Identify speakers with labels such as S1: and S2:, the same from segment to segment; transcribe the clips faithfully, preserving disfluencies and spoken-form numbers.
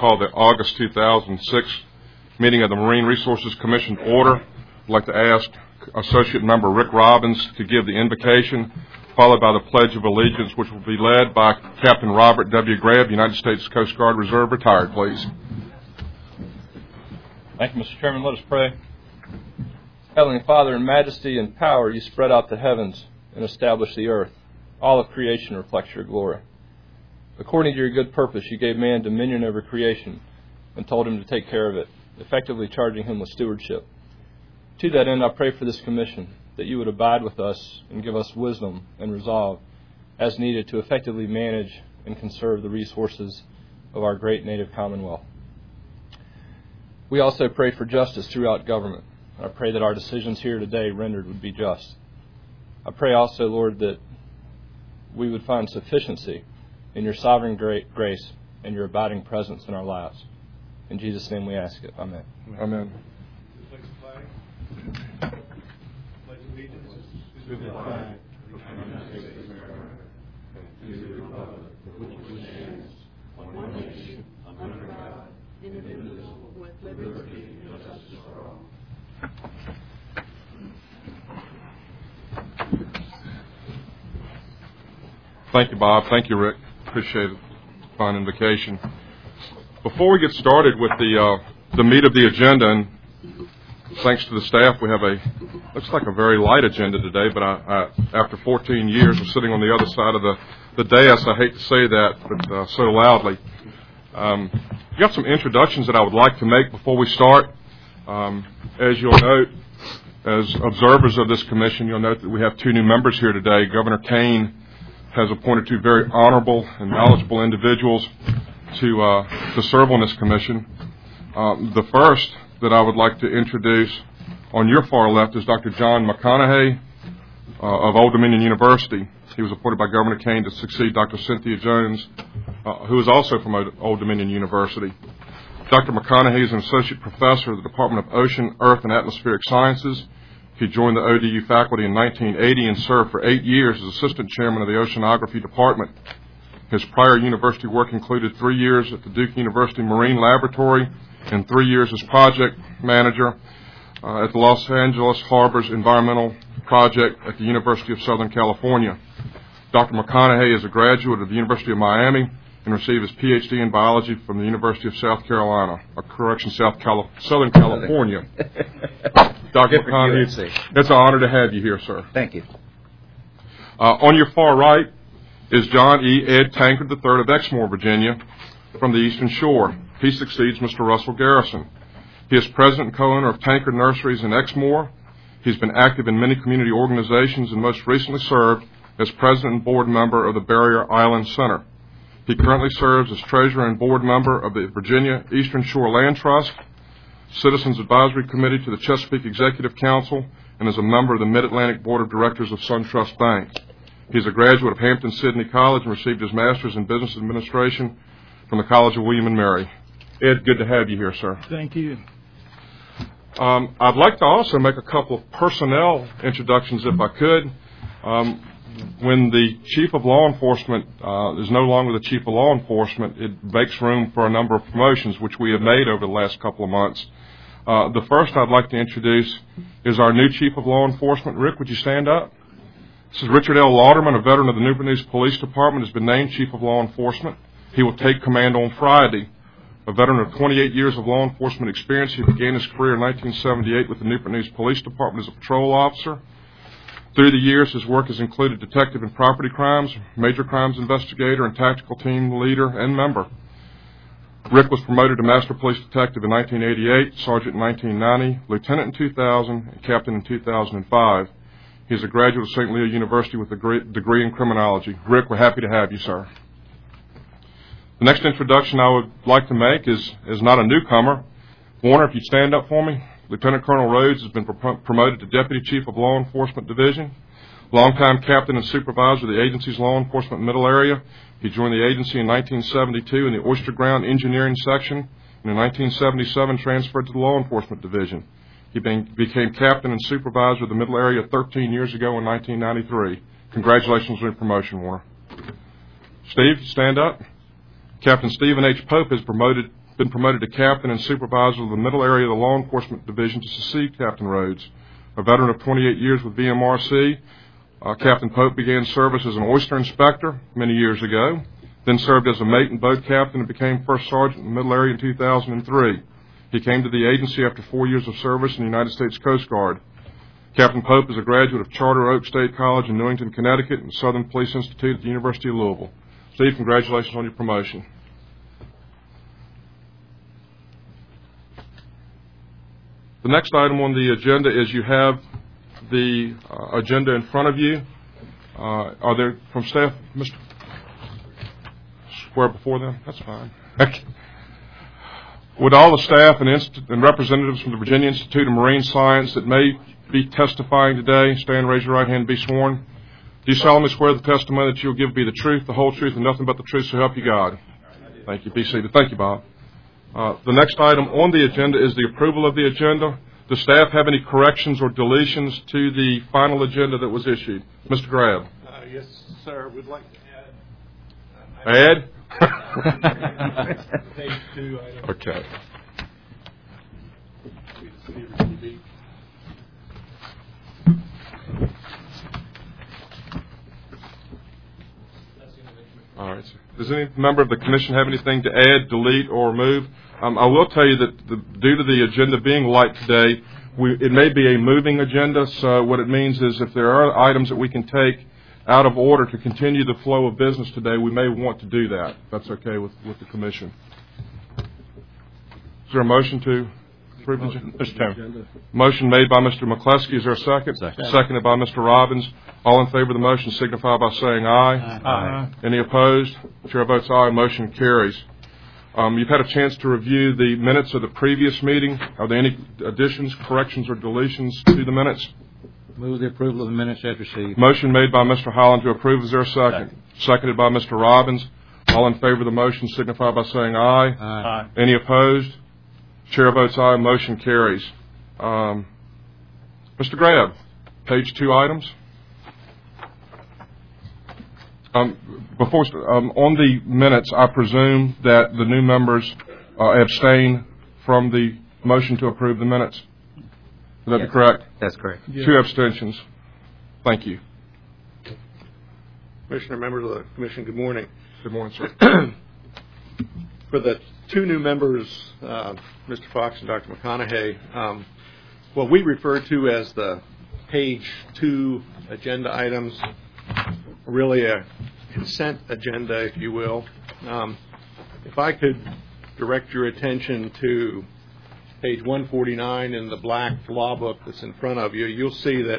S1: call the August two thousand six meeting of the Marine Resources Commission to order. I'd like to ask Associate Member Rick Robbins to give the invocation, followed by the Pledge of Allegiance, which will be led by Captain Robert W. Grab, United States Coast Guard Reserve, retired, please.
S2: Thank you, Mister Chairman. Let us pray. Heavenly Father, in majesty and power, you spread out the heavens and established the earth. All of creation reflects your glory. According to your good purpose, you gave man dominion over creation and told him to take care of it, effectively charging him with stewardship. To that end, I pray for this commission, that you would abide with us and give us wisdom and resolve as needed to effectively manage and conserve the resources of our great native commonwealth. We also pray for justice throughout government. I pray that our decisions here today rendered would be just. I pray also, Lord, that we would find sufficiency in your sovereign grace and your abiding presence in our lives. In Jesus' name we ask it. Amen.
S1: Amen.
S3: Pledge allegiance to the flag of the United States of America and to the republic for which it stands, one nation, under God, indivisible, with liberty and justice for all.
S1: Thank you, Bob. Thank you, Rick. Appreciate it. Fine invocation. Before we get started with the uh, the meat of the agenda, and thanks to the staff, we have a looks like a very light agenda today. But I, I, after fourteen years of sitting on the other side of the the dais, I hate to say that, but uh, so loudly. Um, I've got some introductions that I would like to make before we start. Um, as you'll note, as observers of this commission, you'll note that we have two new members here today. Governor Kane has appointed two very honorable and knowledgeable individuals to uh, to serve on this commission. Um, the first that I would like to introduce on your far left is Doctor John McConaughey uh, of Old Dominion University. He was appointed by Governor Kane to succeed Doctor Cynthia Jones, uh, who is also from Old Dominion University. Doctor McConaughey is an associate professor of the Department of Ocean, Earth, and Atmospheric Sciences. He joined the O D U faculty in nineteen eighty and served for eight years as assistant chairman of the Oceanography Department. His prior university work included three years at the Duke University Marine Laboratory and three years as project manager uh, at the Los Angeles Harbors Environmental Project at the University of Southern California. Doctor McConaughey is a graduate of the University of Miami and received his P H D in biology from the University of South Carolina, or correction, South Cali- Southern California. Doctor McConaughey, it's an honor to have you here, sir.
S4: Thank you.
S1: Uh, on your far right is John E. Ed Tankard the third of Exmoor, Virginia, from the Eastern Shore. He succeeds Mister Russell Garrison. He is president and co-owner of Tankard Nurseries in Exmoor. He's been active in many community organizations and most recently served as president and board member of the Barrier Island Center. He currently serves as treasurer and board member of the Virginia Eastern Shore Land Trust, Citizens Advisory Committee to the Chesapeake Executive Council, and is a member of the Mid-Atlantic Board of Directors of SunTrust Bank. He's a graduate of Hampton-Sydney College and received his master's in business administration from the College of William and Mary. Ed, good to have you here, sir.
S5: Thank you.
S1: Um, I'd like to also make a couple of personnel introductions, if I could. Um, when the chief of law enforcement uh, is no longer the chief of law enforcement, it makes room for a number of promotions, which we have made over the last couple of months. Uh, the first I'd like to introduce is our new chief of law enforcement. Rick, would you stand up? This is Richard L. Lauderman, a veteran of the Newport News Police Department, has been named chief of law enforcement. He will take command on Friday. A veteran of twenty-eight years of law enforcement experience, he began his career in nineteen seventy-eight with the Newport News Police Department as a patrol officer. Through the years, his work has included detective in property crimes, major crimes investigator, and tactical team leader and member. Rick was promoted to Master Police Detective in nineteen eighty-eight, Sergeant in nineteen ninety, Lieutenant in two thousand, and Captain in two thousand five. He is a graduate of Saint Leo University with a degree in criminology. Rick, we're happy to have you, sir. The next introduction I would like to make is, is not a newcomer. Warner, if you'd stand up for me. Lieutenant Colonel Rhodes has been pro- promoted to Deputy Chief of Law Enforcement Division. Longtime captain and supervisor of the agency's law enforcement middle area. He joined the agency in nineteen seventy-two in the Oyster Ground Engineering Section, and in nineteen seventy-seven transferred to the Law Enforcement Division. He been, became captain and supervisor of the middle area thirteen years ago in nineteen ninety-three. Congratulations on your promotion, Warner. Steve, stand up. Captain Stephen H. Pope has promoted been promoted to captain and supervisor of the middle area of the law enforcement division to succeed Captain Rhodes. A veteran of twenty-eight years with V M R C, uh, Captain Pope began service as an oyster inspector many years ago, then served as a mate and boat captain and became first sergeant in the middle area in two thousand three. He came to the agency after four years of service in the United States Coast Guard. Captain Pope is a graduate of Charter Oak State College in Newington, Connecticut, and Southern Police Institute at the University of Louisville. Steve, congratulations on your promotion. The next item on the agenda is you have the uh, agenda in front of you. Uh, are there, from staff, Mister Square before them? That's fine. Would all the staff and, inst- and representatives from the Virginia Institute of Marine Science that may be testifying today stand, raise your right hand, and be sworn? Do you solemnly swear the testimony that you will give be the truth, the whole truth, and nothing but the truth, so help you God? Thank you. Be seated. Thank you, Bob. Uh, the next item on the agenda is the approval of the agenda. Does staff have any corrections or deletions to the final agenda that was issued? Mister Grab.
S4: Uh, yes, sir. We'd like to add.
S1: Add?
S4: Page two. Item.
S1: Okay. All right, sir. Does any member of the commission have anything to add, delete, or move? Um, I will tell you that the, due to the agenda being light today, we, it may be a moving agenda. So what it means is if there are items that we can take out of order to continue the flow of business today, we may want to do that. That's okay with, with the commission. Is there a motion to approve the agenda? Mister Chairman. Motion made by Mister McCleskey. Is there a second? Second. Seconded by Mister Robbins. All in favor of the motion signify by saying aye.
S4: Aye. Aye.
S1: Any opposed? Chair votes aye. Motion carries. Um, you've had a chance to review the minutes of the previous meeting. Are there any additions, corrections, or deletions to the minutes?
S5: Move the approval of the minutes as received.
S1: Motion made by Mister Holland to approve. Is there a second? Second. Seconded by Mister Robbins. All in favor of the motion signify by saying aye.
S5: Aye.
S4: Aye.
S1: Any opposed? Chair votes aye. Motion carries. Um, Mister Grab, page two items. Um, before um, on the minutes, I presume that the new members uh, abstain from the motion to approve the minutes. Would that
S5: Yes.
S1: be correct?
S5: That's correct.
S4: Yes.
S1: Two abstentions. Thank you.
S4: Commissioner, members of the commission, good morning.
S1: Good morning, sir.
S4: For the two new members, uh, Mister Fox and Doctor McConaughey, um, what we refer to as the page two agenda items, really a consent agenda, if you will. Um, if I could direct your attention to page one forty-nine in the black law book that's in front of you, you'll see that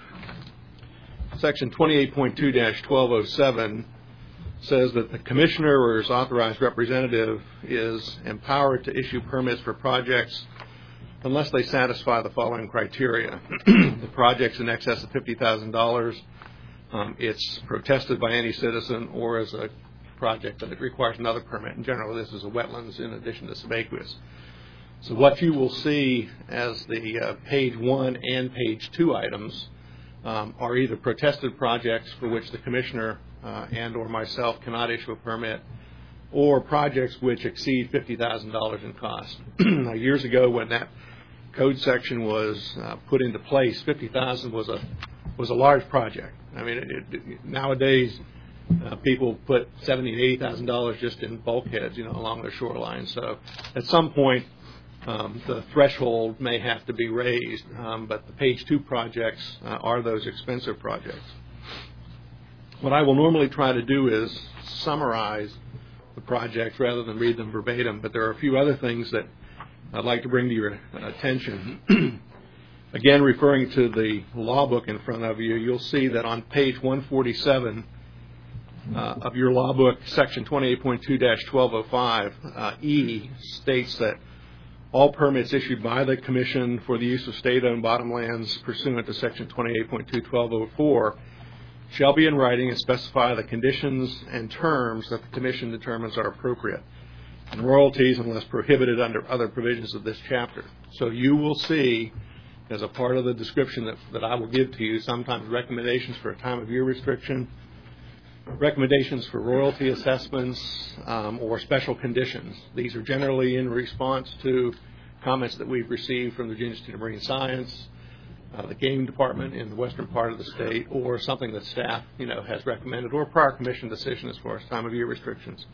S4: section twenty-eight point two dash twelve oh seven says that the commissioner or his authorized representative is empowered to issue permits for projects unless they satisfy the following criteria. The project's in excess of fifty thousand dollars. Um, it's protested by any citizen, or as a project that it requires another permit. And generally, this is a wetlands in addition to subaqueous. So what you will see as the uh, page one and page two items um, are either protested projects for which the commissioner uh, and or myself cannot issue a permit, or projects which exceed fifty thousand dollars in cost. Now, years ago, when that code section was uh, put into place, fifty thousand dollars was a was a large project. I mean, it, it, nowadays uh, people put seventy thousand dollars and eighty thousand dollars just in bulkheads, you know, along their shoreline. So, at some point, um, the threshold may have to be raised. Um, but the page two projects uh, are those expensive projects. What I will normally try to do is summarize the projects rather than read them verbatim. But there are a few other things that I'd like to bring to your attention. Again, referring to the law book in front of you, you'll see that on page one forty-seven uh, of your law book, section twenty-eight point two dash twelve oh five, uh, E states that all permits issued by the Commission for the use of state-owned bottomlands pursuant to section twenty-eight point two twelve oh four shall be in writing and specify the conditions and terms that the Commission determines are appropriate, and royalties unless prohibited under other provisions of this chapter. So you will see, as a part of the description that, that I will give to you, sometimes recommendations for a time of year restriction, recommendations for royalty assessments um, or special conditions. These are generally in response to comments that we've received from the Virginia Institute of Marine Science, uh, the game department in the western part of the state, or something that staff, you know, has recommended, or prior commission decision as far as time of year restrictions.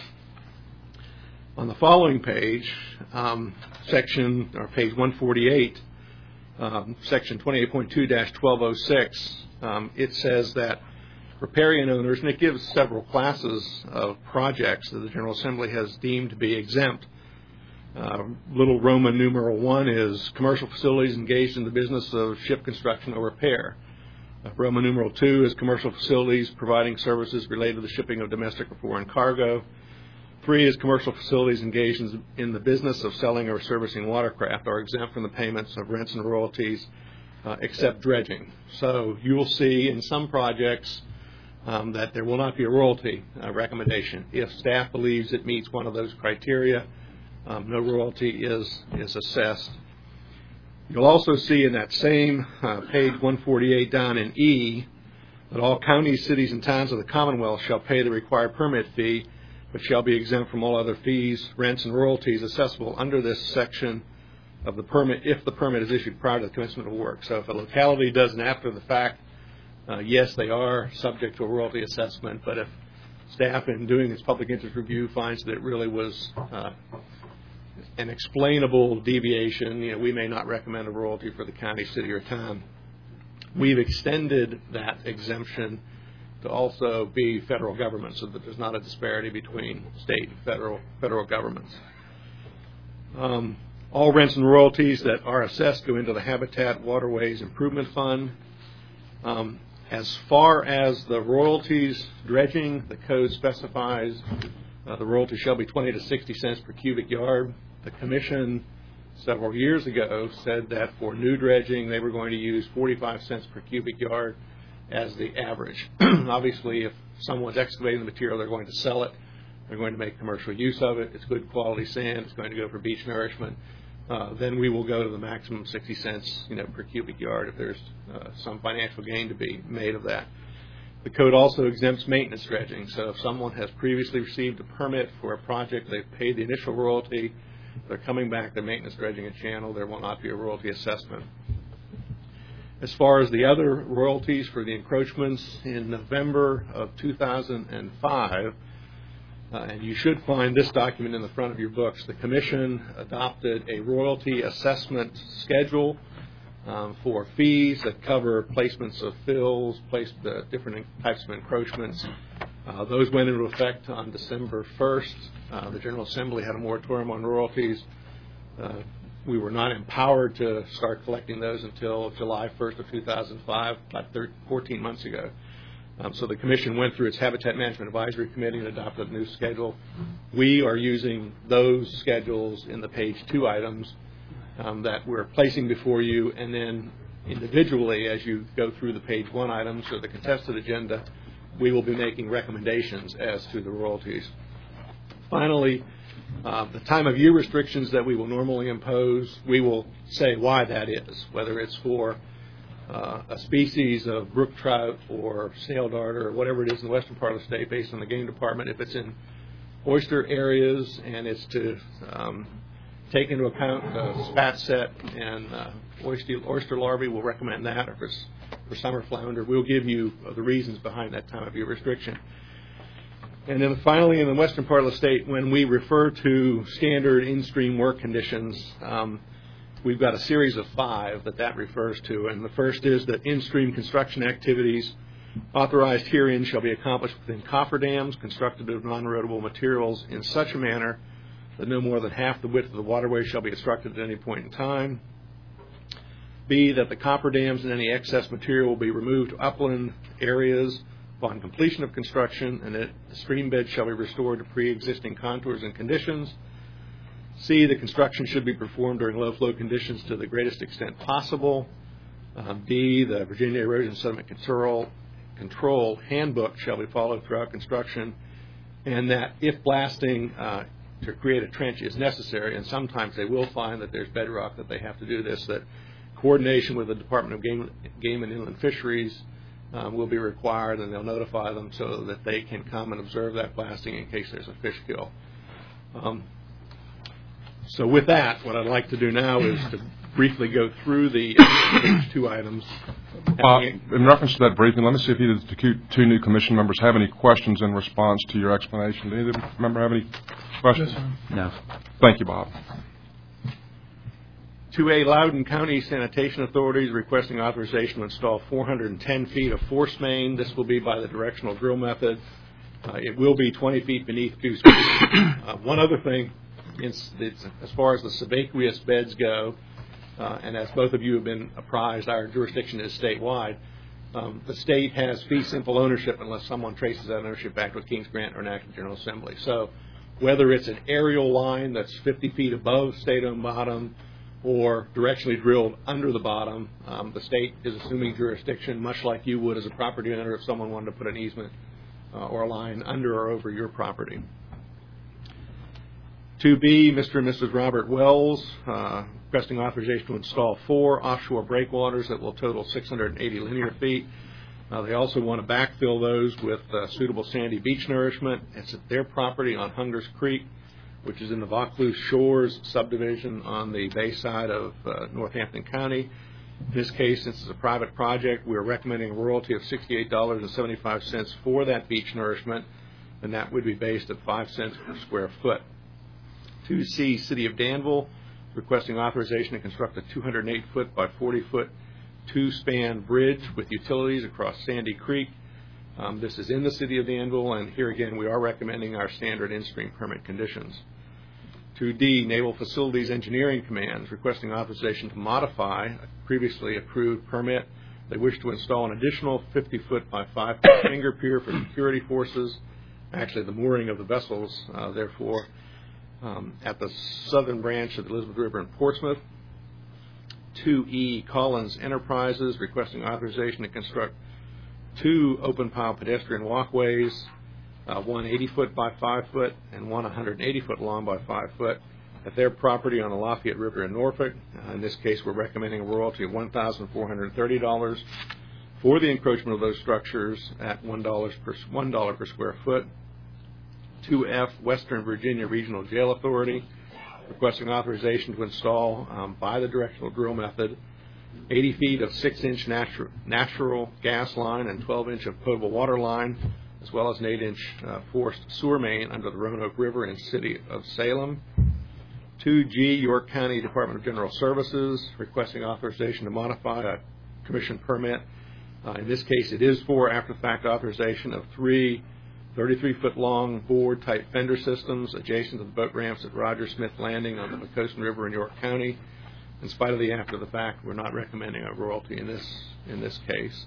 S4: On the following page, um, section or page one forty-eight, um, section twenty-eight point two dash twelve oh six, um, it says that riparian owners, and it gives several classes of projects that the General Assembly has deemed to be exempt. Uh, little Roman numeral one is commercial facilities engaged in the business of ship construction or repair. Uh, Roman numeral two is commercial facilities providing services related to the shipping of domestic or foreign cargo. Three is commercial facilities engaged in, in the business of selling or servicing watercraft are exempt from the payments of rents and royalties uh, except dredging. So you will see in some projects um, that there will not be a royalty uh, recommendation. If staff believes it meets one of those criteria, um, no royalty is, is assessed. You'll also see in that same uh, page one forty-eight down in E that all counties, cities, and towns of the Commonwealth shall pay the required permit fee, but shall be exempt from all other fees, rents, and royalties accessible under this section of the permit if the permit is issued prior to the commencement of work. So if a locality does an after the fact, uh, yes, they are subject to a royalty assessment, but if staff in doing its public interest review finds that it really was uh, an explainable deviation, you know, we may not recommend a royalty for the county, city, or town. We've extended that exemption to also be federal government, so that there's not a disparity between state and federal federal governments. Um, all rents and royalties that are assessed go into the Habitat Waterways Improvement Fund. Um, as far as the royalties dredging, the code specifies uh, the royalty shall be twenty to sixty cents per cubic yard. The commission several years ago said that for new dredging they were going to use forty-five cents per cubic yard as the average. Obviously, if someone's excavating the material, they're going to sell it. They're going to make commercial use of it. It's good quality sand. It's going to go for beach nourishment. Uh, then we will go to the maximum sixty cents, you know, per cubic yard if there's uh, some financial gain to be made of that. The code also exempts maintenance dredging. So if someone has previously received a permit for a project, they've paid the initial royalty, they're coming back, they're maintenance dredging a channel, there will not be a royalty assessment. As far as the other royalties for the encroachments, in November of two thousand five, uh, and you should find this document in the front of your books, the Commission adopted a royalty assessment schedule um, for fees that cover placements of fills, place, uh, different types of encroachments. Uh, those went into effect on December first. Uh, the General Assembly had a moratorium on royalties. Uh, We were not empowered to start collecting those until July first of two thousand five, about fourteen months ago. Um, so the Commission went through its Habitat Management Advisory Committee and adopted a new schedule. We are using those schedules in the page two items um, that we're placing before you, and then individually, as you go through the page one items or the contested agenda, we will be making recommendations as to the royalties. Finally, Uh, the time of year restrictions that we will normally impose, we will say why that is, whether it's for uh, a species of brook trout or snail darter or whatever it is in the western part of the state based on the game department. If it's in oyster areas and it's to um, take into account uh, spat set and uh, oyster, oyster larvae, we'll recommend that. Or if it's for summer flounder, we'll give you uh, the reasons behind that time of year restriction. And then finally, in the western part of the state, when we refer to standard in-stream work conditions, um, we've got a series of five that that refers to. And the first is that in-stream construction activities authorized herein shall be accomplished within cofferdams constructed of non-erodible materials in such a manner that no more than half the width of the waterway shall be obstructed at any point in time. B, that the cofferdams and any excess material will be removed to upland areas upon completion of construction, and that the stream bed shall be restored to pre-existing contours and conditions. C, the construction should be performed during low flow conditions to the greatest extent possible. Um, D, the Virginia Erosion Sediment Control, Control Handbook shall be followed throughout construction, and that if blasting uh, to create a trench is necessary, and sometimes they will find that there's bedrock that they have to do this, that coordination with the Department of Game, Game and Inland Fisheries um, will be required, and they'll notify them so that they can come and observe that blasting in case there's a fish kill. Um, so with that, what I'd like to do now is to briefly go through the two items.
S1: Uh, in reference to that briefing, let me see if either of the two, two new commission members have any questions in response to your explanation. Do either member have any questions?
S5: No.
S1: Thank you, Bob.
S4: two A, Loudoun County Sanitation Authority is requesting authorization to install four hundred ten feet of force main. This will be by the directional drill method. Uh, it will be twenty feet beneath Goose Creek. Uh, one other thing, it's, it's, as far as the subaqueous beds go, uh, and as both of you have been apprised, our jurisdiction is statewide. Um, the state has fee simple ownership unless someone traces that ownership back to a King's Grant or an Act of General Assembly. So whether it's an aerial line that's fifty feet above state-owned bottom or directionally drilled under the bottom, um, the state is assuming jurisdiction, much like you would as a property owner if someone wanted to put an easement uh, or a line under or over your property. two B, Mister and Missus Robert Wells, uh, requesting authorization to install four offshore breakwaters that will total six hundred eighty linear feet. Uh, they also want to backfill those with uh, suitable sandy beach nourishment. It's at their property on Hungers Creek, which is in the Vaucluse Shores subdivision on the bay side of uh, Northampton County. In this case, since it's a private project, we're recommending a royalty of sixty-eight dollars and seventy-five cents for that beach nourishment, and that would be based at five cents per square foot. two C, City of Danville, requesting authorization to construct a two hundred eight foot by forty foot two-span bridge with utilities across Sandy Creek. Um, this is in the City of Danville, and here again we are recommending our standard in-stream permit conditions. two D, Naval Facilities Engineering Commands, requesting authorization to modify a previously approved permit. They wish to install an additional fifty foot by five foot finger pier for security forces, actually the mooring of the vessels, uh, therefore, um, at the southern branch of the Elizabeth River in Portsmouth. two E, Collins Enterprises, requesting authorization to construct two open pile pedestrian walkways, uh, one eighty foot by five foot and one one hundred eighty foot long by five foot at their property on the Lafayette River in Norfolk. Uh, in this case, we're recommending a royalty of one thousand four hundred thirty dollars for the encroachment of those structures at one dollar per, one dollar per square foot. two F, Western Virginia Regional Jail Authority, requesting authorization to install um, by the directional drill method eighty feet of six inch natural, natural gas line and twelve inch of potable water line, as well as an eight inch uh, forced sewer main under the Roanoke River in the city of Salem. two G, York County Department of General Services, requesting authorization to modify a commission permit. Uh, in this case, it is for after-the-fact authorization of three thirty-three foot long board type fender systems adjacent to the boat ramps at Roger Smith Landing on the Macosin River in York County. In spite of the after the fact, we're not recommending a royalty in this in this case.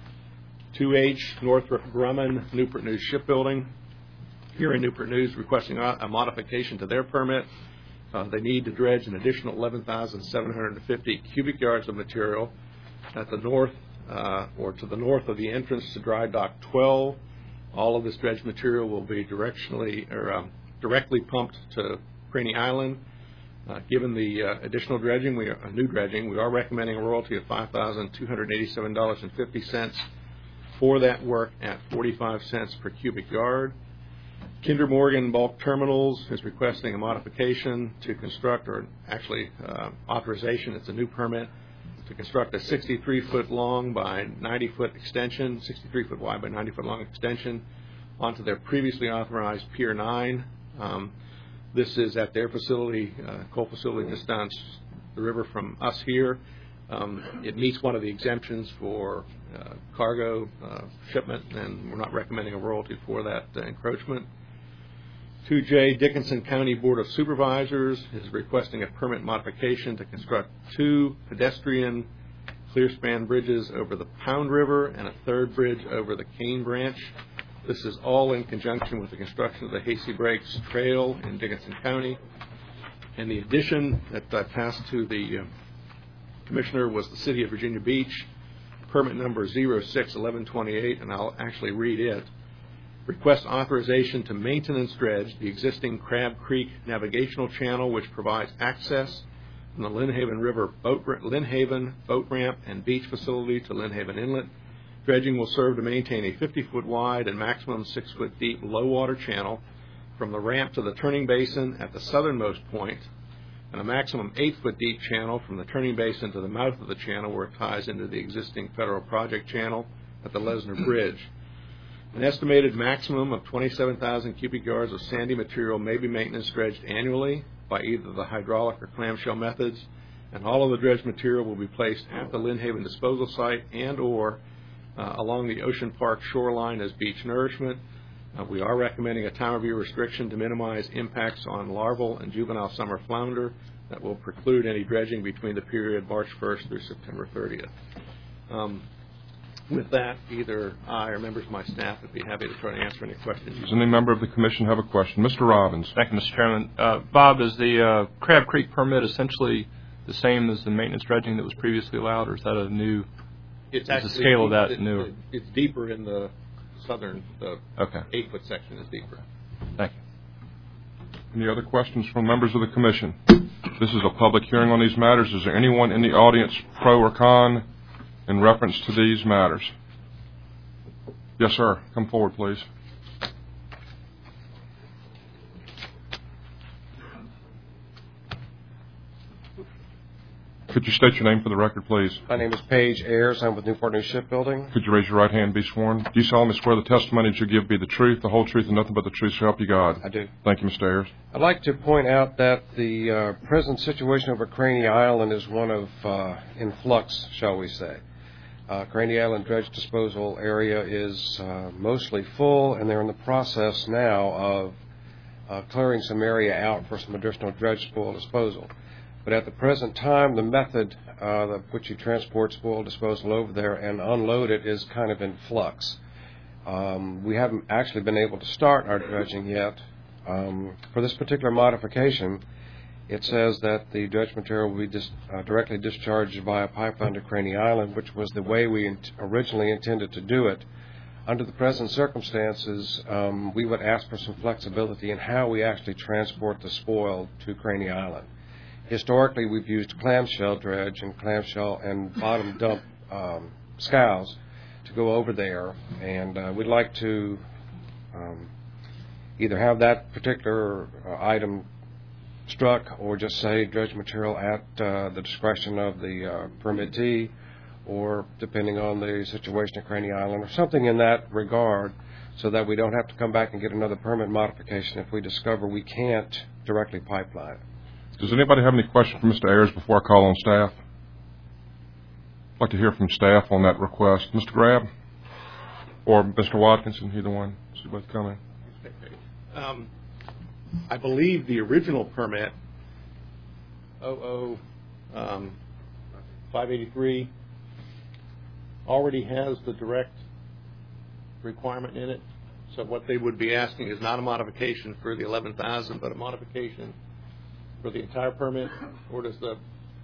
S4: two H, Northrop Grumman, Newport News Shipbuilding. Here in Newport News, requesting a, a modification to their permit. Uh, they need to dredge an additional eleven thousand seven hundred fifty cubic yards of material at the north uh, or to the north of the entrance to Dry Dock twelve. All of this dredge material will be directionally or um, directly pumped to Craney Island. Uh, given the uh, additional dredging, we are, uh, new dredging, we are recommending a royalty of five thousand two hundred eighty-seven dollars and fifty cents for that work at forty-five cents per cubic yard. Kinder Morgan Bulk Terminals is requesting a modification to construct, or actually uh, authorization, it's a new permit, to construct a sixty-three foot long by ninety foot extension, sixty-three foot wide by ninety foot long extension onto their previously authorized Pier nine. Um, This is at their facility, uh, coal facility just down the river from us here. Um, it meets one of the exemptions for uh, cargo uh, shipment, and we're not recommending a royalty for that uh, encroachment. two J, Dickinson County Board of Supervisors is requesting a permit modification to construct two pedestrian clear span bridges over the Pound River and a third bridge over the Cane Branch. This is all in conjunction with the construction of the Hasty Breaks Trail in Dickinson County. And the addition that I passed to the uh, Commissioner was the City of Virginia Beach, permit number zero six one one two eight, and I'll actually read it. Request authorization to maintenance dredge the existing Crab Creek navigational channel, which provides access from the Lynn Haven River boat, Lynn Haven boat ramp and beach facility to Lynn Haven Inlet, Dredging will serve to maintain a fifty-foot wide and maximum six-foot deep low-water channel from the ramp to the turning basin at the southernmost point, and a maximum eight-foot deep channel from the turning basin to the mouth of the channel where it ties into the existing federal project channel at the Lesnar Bridge. An estimated maximum of twenty-seven thousand cubic yards of sandy material may be maintenance dredged annually by either the hydraulic or clamshell methods, and all of the dredged material will be placed at the Lynn Haven disposal site and or uh, along the Ocean Park shoreline as beach nourishment. Uh, we are recommending a time of year restriction to minimize impacts on larval and juvenile summer flounder that will preclude any dredging between the period March first through September thirtieth. Um, with that, either I or members of my staff would be happy to try to answer any questions.
S1: Does any member of the commission have a question? Mister Robbins.
S2: Thank you, Mister Chairman. Uh, Bob, is the uh, Crab Creek permit essentially the same as the maintenance dredging that was previously allowed, or is that a new?
S4: It's
S2: is
S4: actually
S2: the scale of that
S4: it,
S2: newer?
S4: It, it's deeper in the southern. The
S2: okay.
S4: eight-foot section is deeper.
S2: Thank you.
S1: Any other questions from members of the commission? This is a public hearing on these matters. Is there anyone in the audience pro or con in reference to these matters? Yes, sir. Come forward, please. Could you state your name for the record, please?
S6: My name is Paige Ayers. I'm with Newport News Shipbuilding.
S1: Could you raise your right hand and be sworn? Do you solemnly swear the testimony that you give be the truth, the whole truth, and nothing but the truth, so help you God?
S6: I do.
S1: Thank you, Mister Ayers.
S6: I'd like to point out that the uh, present situation over Craney Island is one of uh, in flux, shall we say. Uh, Craney Island dredge disposal area is uh, mostly full, and they're in the process now of uh, clearing some area out for some additional dredge spoil disposal. But at the present time, the method uh, that which you transport spoil disposal over there and unload it is kind of in flux. Um, we haven't actually been able to start our dredging yet. Um, for this particular modification, it says that the dredge material will be dis- uh, directly discharged via pipeline to Craney Island, which was the way we int- originally intended to do it. Under the present circumstances, um, we would ask for some flexibility in how we actually transport the spoil to Craney Island. Historically, we've used clamshell dredge and clamshell and bottom dump um, scows to go over there, and uh, we'd like to um, either have that particular uh, item struck or just say dredge material at uh, the discretion of the uh, permittee, or depending on the situation at Craney Island, or something in that regard, so that we don't have to come back and get another permit modification if we discover we can't directly pipeline it.
S1: Does anybody have any questions for Mister Ayers before I call on staff? I'd like to hear from staff on that request. Mister Grab or Mister Watkinson, either one. See both coming.
S4: Um, I believe the original permit, oh oh um, five eighty-three, already has the direct requirement in it. So what they would be asking is not a modification for the eleven thousand, but a modification for the entire permit, or does the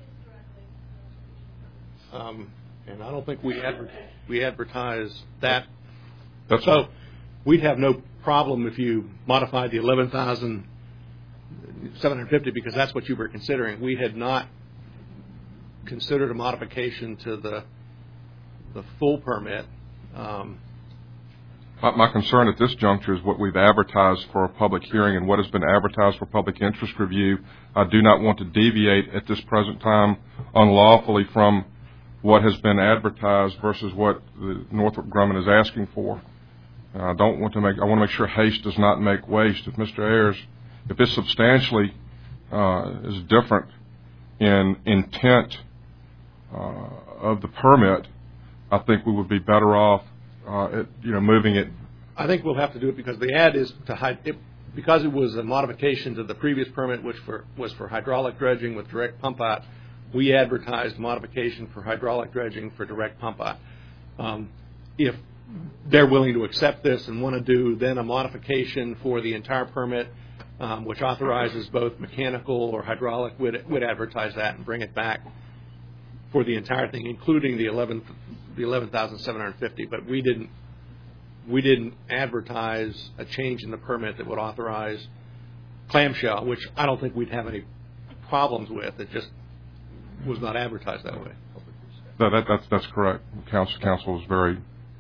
S4: um, and I don't think we adver- we advertise that.
S1: That's
S4: so we'd have no problem if you modified the eleven thousand seven hundred fifty, because that's what you were considering. We had not considered a modification to the the full permit. Um,
S1: My, my concern at this juncture is what we've advertised for a public hearing and what has been advertised for public interest review. I do not want to deviate at this present time unlawfully from what has been advertised versus what the Northrop Grumman is asking for. I don't want to make. I want to make sure haste does not make waste. If Mister Ayers, if this substantially uh, is different in intent uh, of the permit, I think we would be better off, uh, at, you know, moving it.
S4: I think we'll have to do it because the ad is to hide it, because it was a modification to the previous permit, which for, was for hydraulic dredging with direct pump out. We advertised modification for hydraulic dredging for direct pump out. Um, if they're willing to accept this and want to do then a modification for the entire permit, um, which authorizes both mechanical or hydraulic, would would advertise that and bring it back for the entire thing, including the eleven the eleven thousand seven hundred fifty. But we didn't we didn't advertise a change in the permit that would authorize clamshell, which I don't think we'd have any problems with. It just was not advertised that way.
S1: That, that, that's that's correct. Council council is very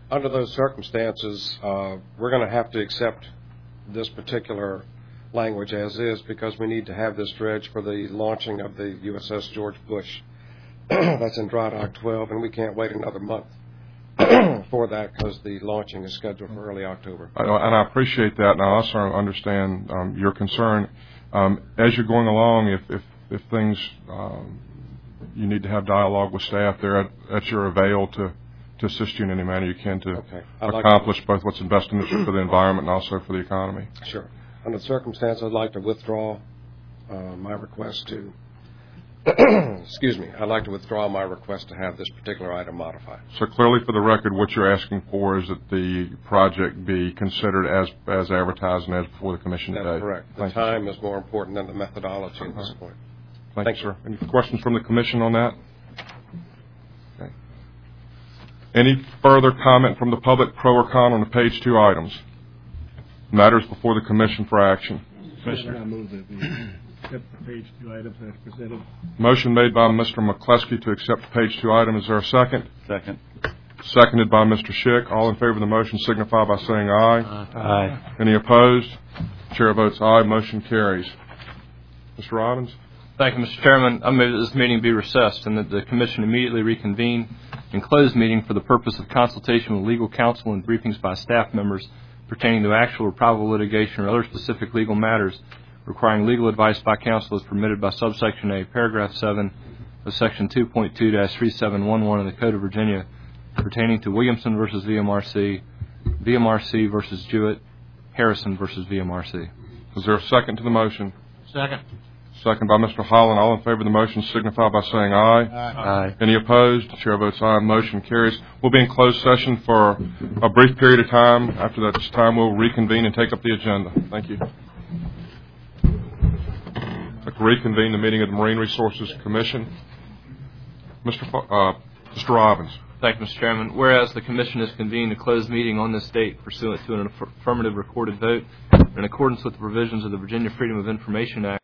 S6: under those circumstances, uh, we're going to have to accept this particular language as is because we need to have this dredge for the launching of the U S S George Bush. That's in Dry Dock twelve, and we can't wait another month for that because the launching is scheduled for early October.
S1: I, and I appreciate that, and I also understand um, your concern. Um, as you're going along, if, if, if things, um, you need to have dialogue with staff, they're at, at your avail to, to assist you in any manner you can to
S6: Okay. I'd like
S1: accomplish both what's in best interest for the environment and also for the economy.
S6: Sure. Under the circumstance, I'd like to withdraw uh, my request to, excuse me, I'd like to withdraw my request to have this particular item modified.
S1: So clearly for the record, what you're asking for is that the project be considered as as advertised and as before the commission
S6: That's
S1: today.
S6: correct. The
S1: Thank you,
S6: time is more important than the methodology at this point.
S1: Thank,
S6: Thank
S1: you, sir. Any questions from the commission on that? Okay. Any further comment from the public, pro or con, on the page two items? Matters before the commission for action.
S3: Commissioner, I move that we accept the page two items as presented.
S1: Motion made by Mister McCleskey to accept the page two item. Is there a second?
S5: Second.
S1: Seconded by Mister Schick. All in favor of the motion signify by saying aye.
S5: Aye.
S1: Any opposed? Chair votes aye. Motion carries. Mister Robbins?
S2: Thank you, Mister Chairman. I move that this meeting be recessed and that the Commission immediately reconvene in closed meeting for the purpose of consultation with legal counsel and briefings by staff members pertaining to actual or probable litigation or other specific legal matters requiring legal advice by counsel as permitted by subsection A, paragraph seven of section two point two dash three seven one one of the Code of Virginia pertaining to Williamson versus V M R C, V M R C versus Jewett, Harrison versus V M R C.
S1: Is there a second to the motion?
S5: Second.
S1: Second by Mister Holland. All in favor of the motion signify by saying aye.
S5: Aye.
S1: Any opposed? Chair votes aye. Motion carries. We'll be in closed session for a brief period of time. After that time, we'll reconvene and take up the agenda. Thank you. I'd like to reconvene the meeting of the Marine Resources Commission. Mister Fo- uh, Mister Robbins.
S2: Thank you, Mister Chairman. Whereas the Commission has convened a closed meeting on this date pursuant to an affirmative recorded vote in accordance with the provisions of the Virginia Freedom of Information Act,